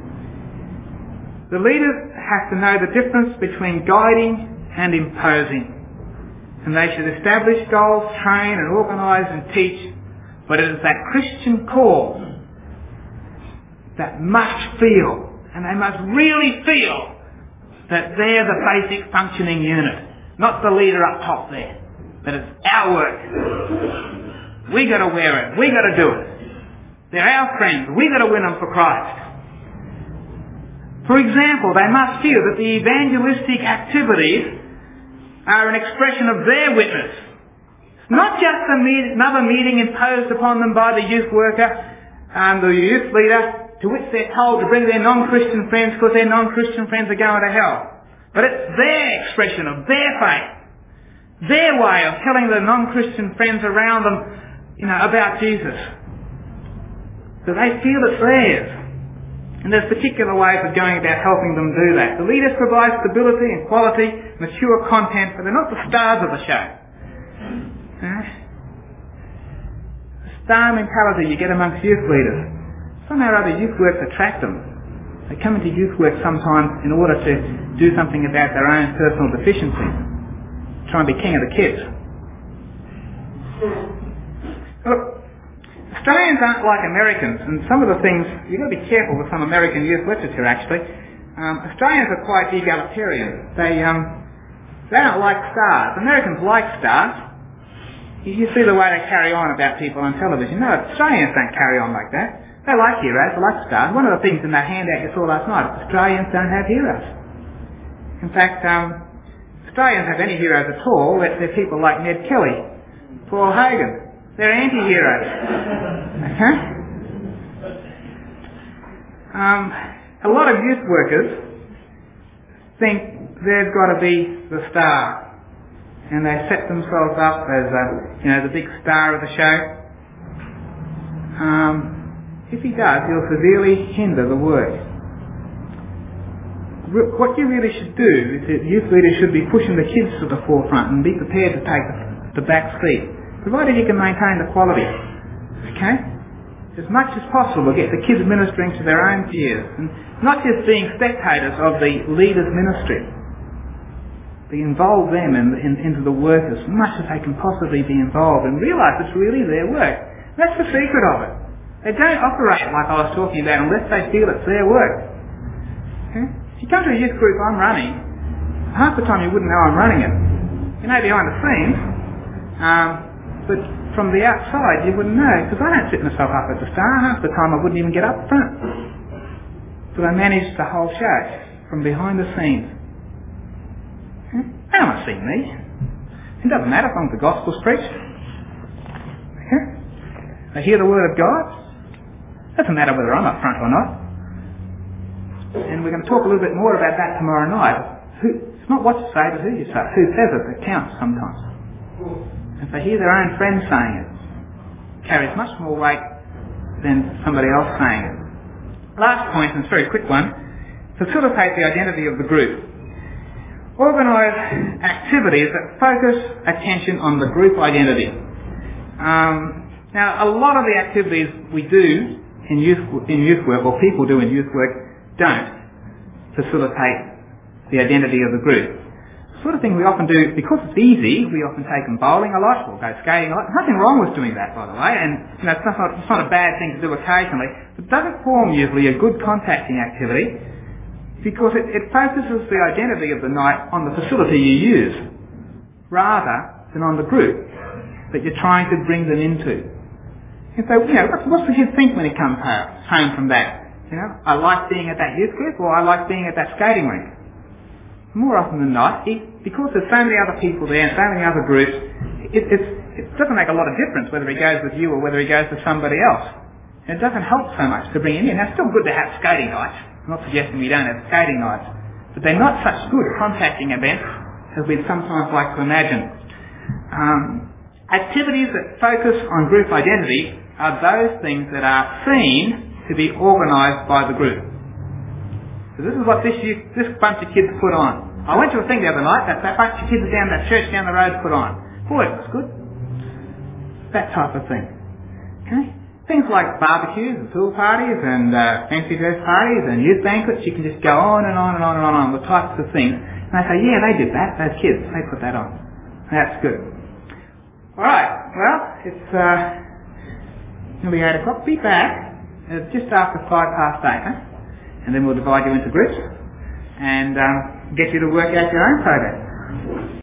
The leaders have to know the difference between guiding and imposing. And they should establish goals, train and organise and teach. But it is that Christian call that must feel, and they must really feel, that they're the basic functioning unit. Not the leader up top there. That it's our work. We got to wear it. We got to do it. They're our friends. We got to win them for Christ. For example, they must feel that the evangelistic activities are an expression of their witness. It's not just another meeting imposed upon them by the youth worker and the youth leader to which they're told to bring their non-Christian friends because their non-Christian friends are going to hell. But it's their expression of their faith. Their way of telling the non-Christian friends around them, about Jesus. So they feel it's theirs. And there's particular ways of going about helping them do that. The leaders provide stability and quality, mature content, but they're not the stars of the show. The star mentality you get amongst youth leaders. Somehow or other youth works attract them. They come into youth work sometimes in order to do something about their own personal deficiencies. Try and be king of the kids. Look, Australians aren't like Americans, and some of the things, you've got to be careful with some American youth literature actually. Australians are quite egalitarian. They don't like stars. Americans like stars. You see the way they carry on about people on television. No, Australians don't carry on like that. They like heroes, they like stars. One of the things in that handout you saw last night, Australians don't have heroes. In fact, Australians have any heroes at all. They're people like Ned Kelly, Paul Hogan. They're anti-heroes. Okay? A lot of youth workers think they've got to be the star. And they set themselves up as, the big star of the show. If he does, he'll severely hinder the work. What you really should do is that youth leaders should be pushing the kids to the forefront and be prepared to take the back seat, provided you can maintain the quality. Okay? As much as possible, get the kids ministering to their own peers, and not just being spectators of the leader's ministry. They involve them into the work as much as they can possibly be involved and realise it's really their work. That's the secret of it. They don't operate like I was talking about unless they feel it's their work. Okay? If you come to a youth group I'm running, half the time you wouldn't know I'm running it. You know behind the scenes, but from the outside you wouldn't know, because I don't sit myself up at the start. Half the time I wouldn't even get up front. But I manage the whole show from behind the scenes. Okay? They don't want to see me. It doesn't matter as long as the gospel's preached. Okay? They hear the word of God. Doesn't matter whether I'm up front or not. And we're going to talk a little bit more about that tomorrow night. It's not what you say, but who you say. Who says it that counts sometimes. If they hear their own friends saying it, it carries much more weight than somebody else saying it. Last point, and it's a very quick one, facilitate the identity of the group. Organise activities that focus attention on the group identity. Now, a lot of the activities we do in youth work, or people do in youth work, don't facilitate the identity of the group. The sort of thing we often do, because it's easy, we often take them bowling a lot, or go skating a lot. Nothing wrong with doing that, by the way, and it's not a bad thing to do occasionally. It doesn't form usually a good contacting activity, because it focuses the identity of the night on the facility you use, rather than on the group that you're trying to bring them into. And so, what's the kid think when he comes home from that? I like being at that youth group, or I like being at that skating rink. More often than not, because there's so many other people there and so many other groups, it doesn't make a lot of difference whether he goes with you or whether he goes with somebody else. And it doesn't help so much to bring him in. Now, it's still good to have skating nights. I'm not suggesting we don't have skating nights, but they're not such good contacting events as we'd sometimes like to imagine. Activities that focus on group identity are those things that are seen to be organised by the group. So this is what this bunch of kids put on. I went to a thing the other night that bunch of kids down that church down the road put on. Boy, it was good. That type of thing. Okay? Things like barbecues and pool parties and fancy dress parties and youth banquets. You can just go on and on and on and on with types of things. And they say, yeah, they did that. Those kids, they put that on. That's good. All right. Well, it's nearly 8 o'clock. Be back just after 8:05, huh? And then we'll divide you into groups and get you to work out your own program.